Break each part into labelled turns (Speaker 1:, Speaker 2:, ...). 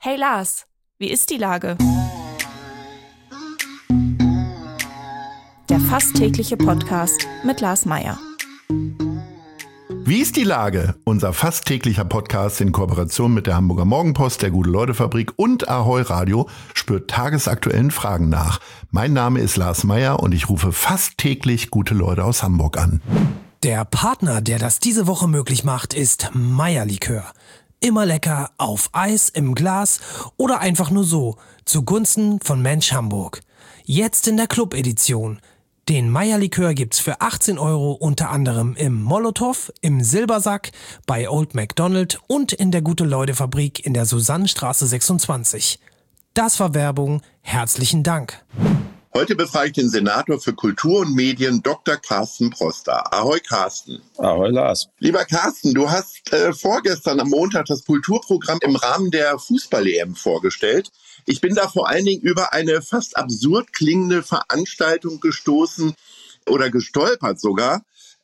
Speaker 1: Hey Lars, wie ist die Lage? Der fast tägliche Podcast mit Lars Meyer.
Speaker 2: Wie ist die Lage? Unser fast täglicher Podcast in Kooperation mit der Hamburger Morgenpost, der Gute-Leute-Fabrik und Ahoi Radio spürt tagesaktuellen Fragen nach. Mein Name ist Lars Meyer und ich rufe fast täglich gute Leute aus Hamburg an.
Speaker 3: Der Partner, der das diese Woche möglich macht, ist Meyer Likör. Immer lecker, auf Eis, im Glas oder einfach nur so, zugunsten von Mensch Hamburg. Jetzt in der Club-Edition. Den Meyer Likör gibt's für 18 € unter anderem im Molotow, im Silbersack, bei Old MacDonald und in der Gute-Leute-Fabrik in der Susannenstraße 26. Das war Werbung. Herzlichen Dank.
Speaker 4: Heute befrage ich den Senator für Kultur und Medien, Dr. Carsten Proster. Ahoi, Carsten.
Speaker 5: Ahoi, Lars.
Speaker 4: Lieber Carsten, du hast vorgestern am Montag das Kulturprogramm im Rahmen der Fußball-EM vorgestellt. Ich bin da vor allen Dingen über eine fast absurd klingende Veranstaltung gestoßen oder gestolpert sogar,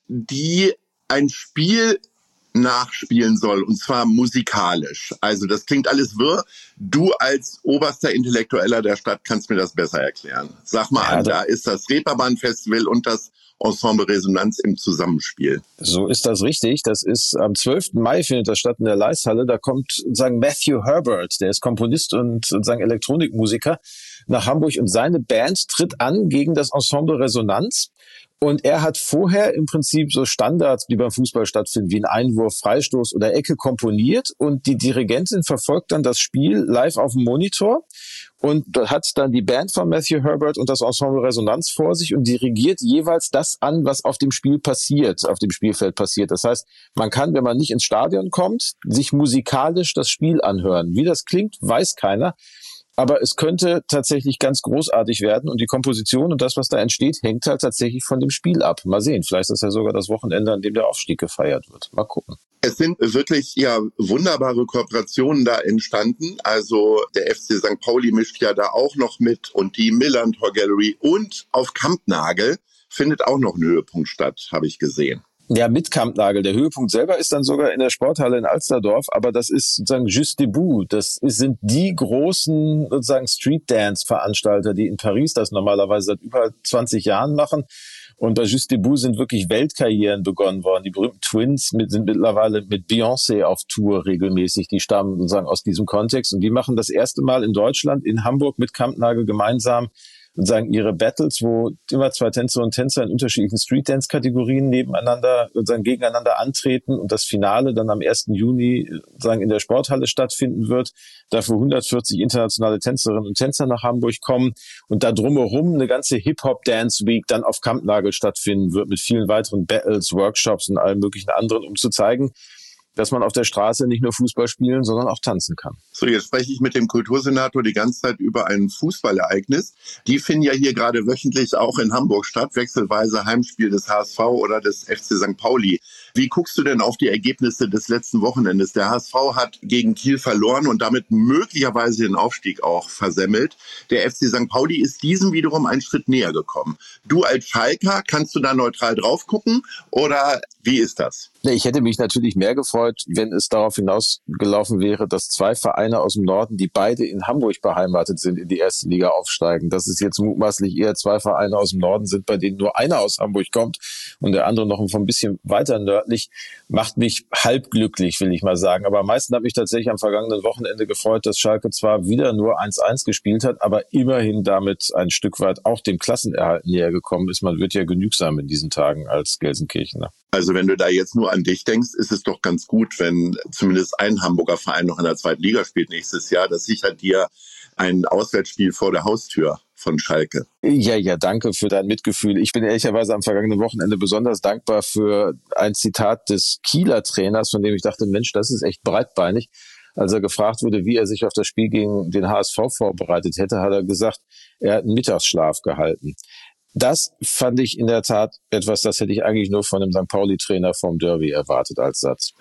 Speaker 4: die ein Spiel nachspielen soll, und zwar musikalisch. Also das klingt alles wirr. Du als oberster Intellektueller der Stadt kannst mir das besser erklären. Sag mal an, da ist das Reeperbahn-Festival und das Ensemble Resonanz im Zusammenspiel.
Speaker 5: So ist das richtig. Das ist am 12. Mai findet das statt in der Leishalle. Da kommt sozusagen Matthew Herbert, der ist Komponist und sozusagen Elektronikmusiker, nach Hamburg und seine Band tritt an gegen das Ensemble Resonanz. Und er hat vorher im Prinzip so Standards, die beim Fußball stattfinden, wie ein Einwurf, Freistoß oder Ecke komponiert. Und die Dirigentin verfolgt dann das Spiel live auf dem Monitor und hat dann die Band von Matthew Herbert und das Ensemble Resonanz vor sich und dirigiert jeweils das an, was auf dem Spiel passiert, auf dem Spielfeld passiert. Das heißt, man kann, wenn man nicht ins Stadion kommt, sich musikalisch das Spiel anhören. Wie das klingt, weiß keiner. Aber es könnte tatsächlich ganz großartig werden und die Komposition und das, was da entsteht, hängt halt tatsächlich von dem Spiel ab. Mal sehen, vielleicht ist das ja sogar das Wochenende, an dem der Aufstieg gefeiert wird. Mal gucken.
Speaker 4: Es sind wirklich wunderbare Kooperationen da entstanden. Also der FC St. Pauli mischt ja da auch noch mit und die Millantor Gallery und auf Kampnagel findet auch noch ein Höhepunkt statt, habe ich gesehen.
Speaker 5: Ja, mit Kampnagel. Der Höhepunkt selber ist dann sogar in der Sporthalle in Alsterdorf, aber das ist sozusagen Juste Debout. Sind die großen sozusagen Street-Dance-Veranstalter, die in Paris das normalerweise seit über 20 Jahren machen. Und bei Juste Debout sind wirklich Weltkarrieren begonnen worden. Die berühmten Twins sind mittlerweile mit Beyoncé auf Tour regelmäßig. Die stammen sozusagen aus diesem Kontext und die machen das erste Mal in Deutschland, in Hamburg mit Kampnagel gemeinsam sozusagen ihre Battles, wo immer zwei Tänzerinnen und Tänzer in unterschiedlichen Street-Dance-Kategorien nebeneinander, sozusagen gegeneinander antreten und das Finale dann am 1. Juni sozusagen in der Sporthalle stattfinden wird. Dafür 140 internationale Tänzerinnen und Tänzer nach Hamburg kommen und da drumherum eine ganze Hip-Hop-Dance-Week dann auf Kampnagel stattfinden wird mit vielen weiteren Battles, Workshops und allem möglichen anderen, um zu zeigen, dass man auf der Straße nicht nur Fußball spielen, sondern auch tanzen kann.
Speaker 4: So, jetzt spreche ich mit dem Kultursenator die ganze Zeit über ein Fußballereignis. Die finden ja hier gerade wöchentlich auch in Hamburg statt, wechselweise Heimspiel des HSV oder des FC St. Pauli. Wie guckst du denn auf die Ergebnisse des letzten Wochenendes? Der HSV hat gegen Kiel verloren und damit möglicherweise den Aufstieg auch versemmelt. Der FC St. Pauli ist diesem wiederum einen Schritt näher gekommen. Du als Schalker, kannst du da neutral drauf gucken oder wie ist das?
Speaker 5: Ich hätte mich natürlich mehr gefreut, wenn es darauf hinausgelaufen wäre, dass zwei Vereine aus dem Norden, die beide in Hamburg beheimatet sind, in die erste Liga aufsteigen. Dass es jetzt mutmaßlich eher zwei Vereine aus dem Norden sind, bei denen nur einer aus Hamburg kommt und der andere noch ein bisschen weiter nördlich, macht mich halb glücklich, will ich mal sagen. Aber am meisten hat mich tatsächlich am vergangenen Wochenende gefreut, dass Schalke zwar wieder nur 1-1 gespielt hat, aber immerhin damit ein Stück weit auch dem Klassenerhalt näher gekommen ist. Man wird ja genügsam in diesen Tagen als Gelsenkirchener.
Speaker 4: Also wenn du da jetzt nur an dich denkst, ist es doch ganz gut, wenn zumindest ein Hamburger Verein noch in der zweiten Liga spielt nächstes Jahr. Das sichert dir ein Auswärtsspiel vor der Haustür von Schalke.
Speaker 5: Ja, danke für dein Mitgefühl. Ich bin ehrlicherweise am vergangenen Wochenende besonders dankbar für ein Zitat des Kieler Trainers, von dem ich dachte, Mensch, das ist echt breitbeinig. Als er gefragt wurde, wie er sich auf das Spiel gegen den HSV vorbereitet hätte, hat er gesagt, er hat einen Mittagsschlaf gehalten. Das fand ich in der Tat etwas, das hätte ich eigentlich nur von einem St. Pauli-Trainer vom Derby erwartet als Satz.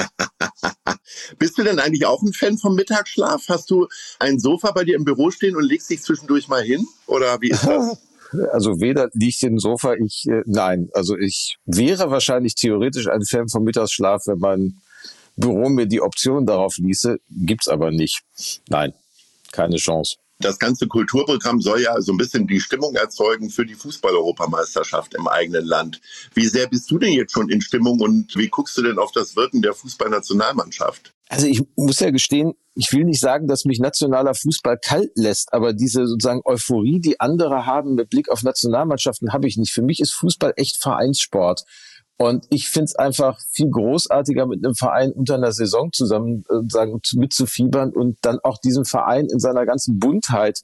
Speaker 4: Bist du denn eigentlich auch ein Fan vom Mittagsschlaf? Hast du ein Sofa bei dir im Büro stehen und legst dich zwischendurch mal hin? Oder wie ist das?
Speaker 5: Also weder liegt im Sofa, nein. Also ich wäre wahrscheinlich theoretisch ein Fan vom Mittagsschlaf, wenn man Büro mir die Option darauf ließe, gibt's aber nicht. Nein, keine Chance.
Speaker 4: Das ganze Kulturprogramm soll ja so ein bisschen die Stimmung erzeugen für die Fußball-Europameisterschaft im eigenen Land. Wie sehr bist du denn jetzt schon in Stimmung und wie guckst du denn auf das Wirken der Fußballnationalmannschaft?
Speaker 5: Also ich muss ja gestehen, ich will nicht sagen, dass mich nationaler Fußball kalt lässt, aber diese sozusagen Euphorie, die andere haben mit Blick auf Nationalmannschaften, habe ich nicht. Für mich ist Fußball echt Vereinssport. Und ich finde es einfach viel großartiger, mit einem Verein unter einer Saison zusammen mitzufiebern und dann auch diesen Verein in seiner ganzen Buntheit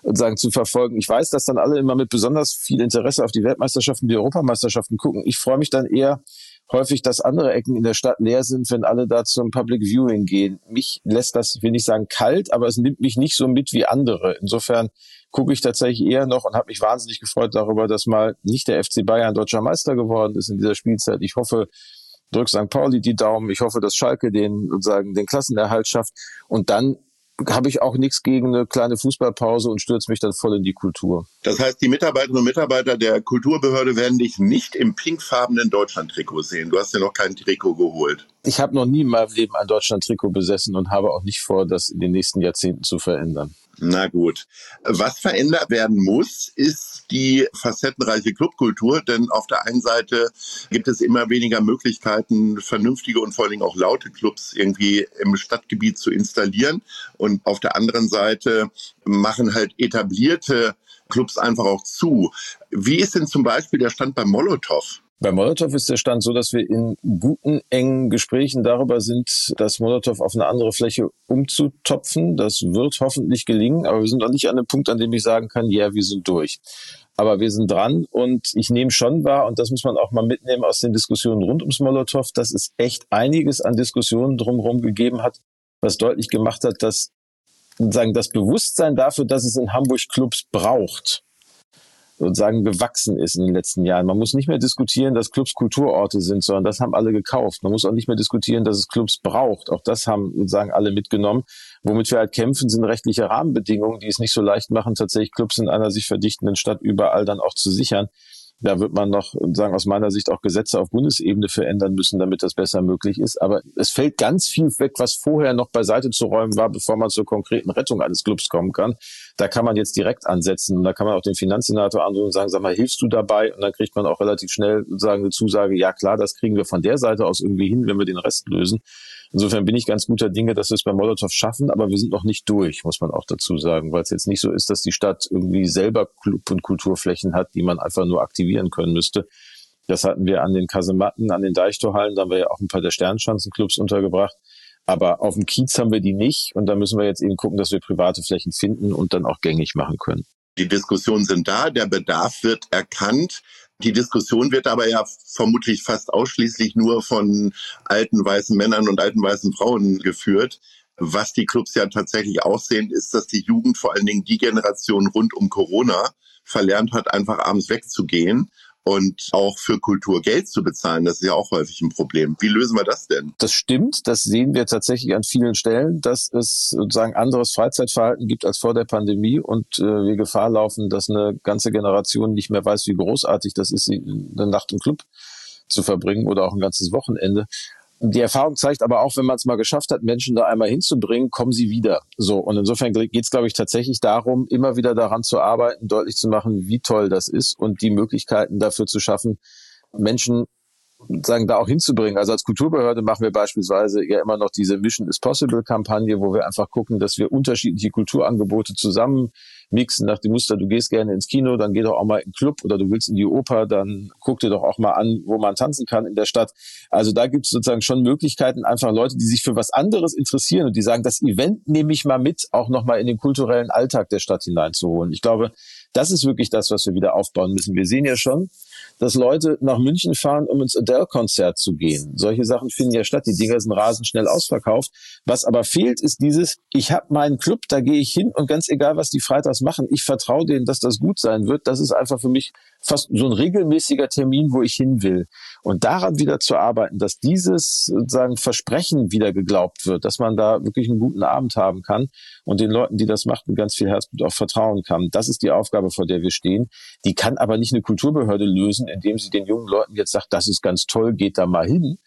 Speaker 5: zu verfolgen. Ich weiß, dass dann alle immer mit besonders viel Interesse auf die Weltmeisterschaften, die Europameisterschaften gucken. Ich freue mich dann eher häufig, dass andere Ecken in der Stadt leer sind, wenn alle da zum Public Viewing gehen. Mich lässt das, ich will nicht sagen kalt, aber es nimmt mich nicht so mit wie andere. Insofern gucke ich tatsächlich eher noch und habe mich wahnsinnig gefreut darüber, dass mal nicht der FC Bayern deutscher Meister geworden ist in dieser Spielzeit. Ich hoffe, drückt St. Pauli die Daumen. Ich hoffe, dass Schalke den Klassenerhalt schafft. Und dann habe ich auch nichts gegen eine kleine Fußballpause und stürze mich dann voll in die Kultur.
Speaker 4: Das heißt, die Mitarbeiterinnen und Mitarbeiter der Kulturbehörde werden dich nicht im pinkfarbenen Deutschland-Trikot sehen. Du hast ja noch kein Trikot geholt.
Speaker 5: Ich habe noch nie in meinem Leben ein Deutschland-Trikot besessen und habe auch nicht vor, das in den nächsten Jahrzehnten zu verändern.
Speaker 4: Na gut. Was verändert werden muss, ist die facettenreiche Clubkultur, denn auf der einen Seite gibt es immer weniger Möglichkeiten, vernünftige und vor allen Dingen auch laute Clubs irgendwie im Stadtgebiet zu installieren. Und auf der anderen Seite machen halt etablierte Clubs einfach auch zu. Wie ist denn zum Beispiel der Stand bei Molotow?
Speaker 5: Bei Molotow ist der Stand so, dass wir in guten, engen Gesprächen darüber sind, das Molotow auf eine andere Fläche umzutopfen. Das wird hoffentlich gelingen, aber wir sind noch nicht an dem Punkt, an dem ich sagen kann, ja, wir sind durch. Aber wir sind dran und ich nehme schon wahr, und das muss man auch mal mitnehmen aus den Diskussionen rund ums Molotow, dass es echt einiges an Diskussionen drumherum gegeben hat, was deutlich gemacht hat, dass sozusagen das Bewusstsein dafür, dass es in Hamburg Clubs braucht, sozusagen gewachsen ist in den letzten Jahren. Man muss nicht mehr diskutieren, dass Clubs Kulturorte sind, sondern das haben alle gekauft. Man muss auch nicht mehr diskutieren, dass es Clubs braucht. Auch das haben sozusagen alle mitgenommen. Womit wir halt kämpfen, sind rechtliche Rahmenbedingungen, die es nicht so leicht machen, tatsächlich Clubs in einer sich verdichtenden Stadt überall dann auch zu sichern. Da wird man noch, sagen aus meiner Sicht, auch Gesetze auf Bundesebene verändern müssen, damit das besser möglich ist. Aber es fällt ganz viel weg, was vorher noch beiseite zu räumen war, bevor man zur konkreten Rettung eines Clubs kommen kann. Da kann man jetzt direkt ansetzen. Und da kann man auch den Finanzsenator anrufen und sagen, sag mal, hilfst du dabei? Und dann kriegt man auch relativ schnell sozusagen eine Zusage, ja klar, das kriegen wir von der Seite aus irgendwie hin, wenn wir den Rest lösen. Insofern bin ich ganz guter Dinge, dass wir es bei Molotow schaffen, aber wir sind noch nicht durch, muss man auch dazu sagen, weil es jetzt nicht so ist, dass die Stadt irgendwie selber Club- und Kulturflächen hat, die man einfach nur aktivieren können müsste. Das hatten wir an den Kasematten, an den Deichtorhallen, da haben wir ja auch ein paar der Sternschanzenclubs untergebracht. Aber auf dem Kiez haben wir die nicht und da müssen wir jetzt eben gucken, dass wir private Flächen finden und dann auch gängig machen können.
Speaker 4: Die Diskussionen sind da, der Bedarf wird erkannt. Die Diskussion wird aber ja vermutlich fast ausschließlich nur von alten weißen Männern und alten weißen Frauen geführt. Was die Clubs ja tatsächlich aussehen, ist, dass die Jugend, vor allen Dingen die Generation rund um Corona, verlernt hat, einfach abends wegzugehen und auch für Kultur Geld zu bezahlen. Das ist ja auch häufig ein Problem. Wie lösen wir das denn?
Speaker 5: Das stimmt, das sehen wir tatsächlich an vielen Stellen, dass es sozusagen anderes Freizeitverhalten gibt als vor der Pandemie und wir Gefahr laufen, dass eine ganze Generation nicht mehr weiß, wie großartig das ist, eine Nacht im Club zu verbringen oder auch ein ganzes Wochenende. Die Erfahrung zeigt aber auch, wenn man es mal geschafft hat, Menschen da einmal hinzubringen, kommen sie wieder. So, und insofern geht es, glaube ich, tatsächlich darum, immer wieder daran zu arbeiten, deutlich zu machen, wie toll das ist und die Möglichkeiten dafür zu schaffen, Menschen sagen, da auch hinzubringen. Also als Kulturbehörde machen wir beispielsweise ja immer noch diese Mission is Possible Kampagne, wo wir einfach gucken, dass wir unterschiedliche Kulturangebote zusammen mixen nach dem Muster, du gehst gerne ins Kino, dann geh doch auch mal in den Club oder du willst in die Oper, dann guck dir doch auch mal an, wo man tanzen kann in der Stadt. Also da gibt es sozusagen schon Möglichkeiten, einfach Leute, die sich für was anderes interessieren und die sagen, das Event nehme ich mal mit, auch nochmal in den kulturellen Alltag der Stadt hineinzuholen. Ich glaube, das ist wirklich das, was wir wieder aufbauen müssen. Wir sehen ja schon, dass Leute nach München fahren, um ins Adele-Konzert zu gehen. Solche Sachen finden ja statt. Die Dinger sind rasend schnell ausverkauft. Was aber fehlt, ist dieses, ich habe meinen Club, da gehe ich hin und ganz egal, was die freitags machen, ich vertraue denen, dass das gut sein wird. Das ist einfach für mich fast so ein regelmäßiger Termin, wo ich hin will. Und daran wieder zu arbeiten, dass dieses sozusagen Versprechen wieder geglaubt wird, dass man da wirklich einen guten Abend haben kann und den Leuten, die das machen, mit ganz viel Herzblut auch vertrauen kann. Das ist die Aufgabe, vor der wir stehen. Die kann aber nicht eine Kulturbehörde lösen, indem sie den jungen Leuten jetzt sagt, das ist ganz toll, geht da mal hin,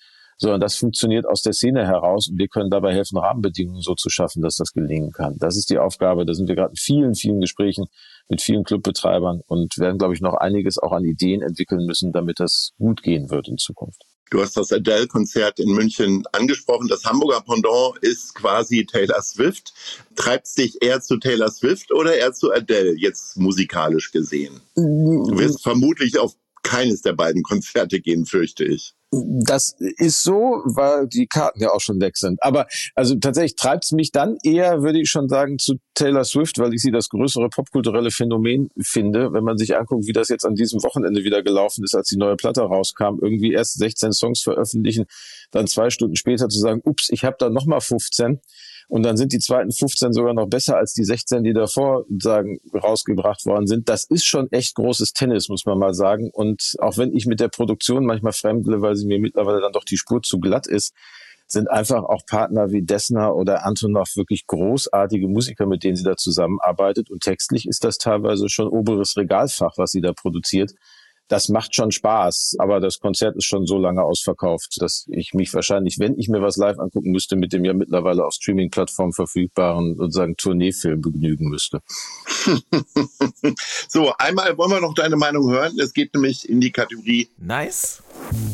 Speaker 5: sondern das funktioniert aus der Szene heraus und wir können dabei helfen, Rahmenbedingungen so zu schaffen, dass das gelingen kann. Das ist die Aufgabe, da sind wir gerade in vielen, vielen Gesprächen mit vielen Clubbetreibern und werden, glaube ich, noch einiges auch an Ideen entwickeln müssen, damit das gut gehen wird in Zukunft.
Speaker 4: Du hast das Adele-Konzert in München angesprochen. Das Hamburger Pendant ist quasi Taylor Swift. Treibt es dich eher zu Taylor Swift oder eher zu Adele, jetzt musikalisch gesehen? Du wirst vermutlich auf keines der beiden Konzerte gehen, fürchte ich.
Speaker 5: Das ist so, weil die Karten ja auch schon weg sind. Aber also tatsächlich treibt es mich dann eher, würde ich schon sagen, zu Taylor Swift, weil ich sie das größere popkulturelle Phänomen finde. Wenn man sich anguckt, wie das jetzt an diesem Wochenende wieder gelaufen ist, als die neue Platte rauskam, irgendwie erst 16 Songs veröffentlichen, dann 2 Stunden später zu sagen, ups, ich habe da nochmal 15. Und dann sind die zweiten 15 sogar noch besser als die 16, die davor rausgebracht worden sind. Das ist schon echt großes Tennis, muss man mal sagen. Und auch wenn ich mit der Produktion manchmal fremdle, weil sie mir mittlerweile dann doch die Spur zu glatt ist, sind einfach auch Partner wie Dessner oder Antonov wirklich großartige Musiker, mit denen sie da zusammenarbeitet. Und textlich ist das teilweise schon oberes Regalfach, was sie da produziert. Das macht schon Spaß, aber das Konzert ist schon so lange ausverkauft, dass ich mich wahrscheinlich, wenn ich mir was live angucken müsste, mit dem ja mittlerweile auf Streaming-Plattformen verfügbaren sozusagen Tourneefilm begnügen müsste.
Speaker 4: So, einmal wollen wir noch deine Meinung hören. Es geht nämlich in die Kategorie
Speaker 6: Nice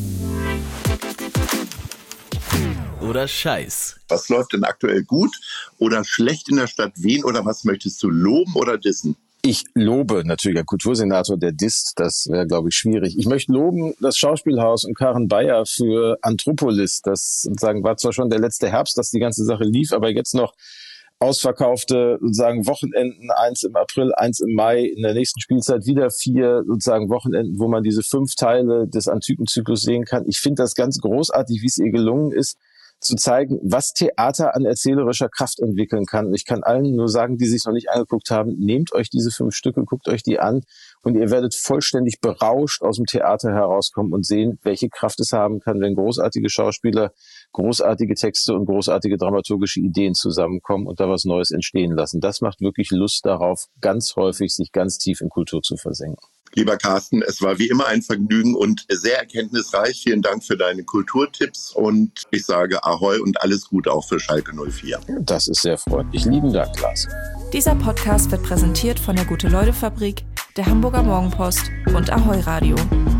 Speaker 6: oder Scheiß.
Speaker 4: Was läuft denn aktuell gut oder schlecht in der Stadt Wien oder was möchtest du loben oder dissen?
Speaker 5: Ich lobe natürlich einen Kultursenator, der disst, das wäre, glaube ich, schwierig. Ich möchte loben das Schauspielhaus und Karen Bayer für Anthropolis. Das sozusagen war zwar schon der letzte Herbst, dass die ganze Sache lief, aber jetzt noch ausverkaufte sozusagen Wochenenden, 1 im April, 1 im Mai, in der nächsten Spielzeit wieder 4 sozusagen Wochenenden, wo man diese 5 Teile des antiken Zyklus sehen kann. Ich finde das ganz großartig, wie es ihr gelungen ist, zu zeigen, was Theater an erzählerischer Kraft entwickeln kann. Ich kann allen nur sagen, die sich noch nicht angeguckt haben, nehmt euch diese 5 Stücke, guckt euch die an und ihr werdet vollständig berauscht aus dem Theater herauskommen und sehen, welche Kraft es haben kann, wenn großartige Schauspieler, großartige Texte und großartige dramaturgische Ideen zusammenkommen und da was Neues entstehen lassen. Das macht wirklich Lust darauf, ganz häufig sich ganz tief in Kultur zu versenken.
Speaker 4: Lieber Carsten, es war wie immer ein Vergnügen und sehr erkenntnisreich. Vielen Dank für deine Kulturtipps und ich sage Ahoi und alles Gute auch für Schalke 04.
Speaker 5: Das ist sehr freundlich. Lieben Dank, Lars.
Speaker 1: Dieser Podcast wird präsentiert von der Gute-Leute-Fabrik, der Hamburger Morgenpost und Ahoi Radio.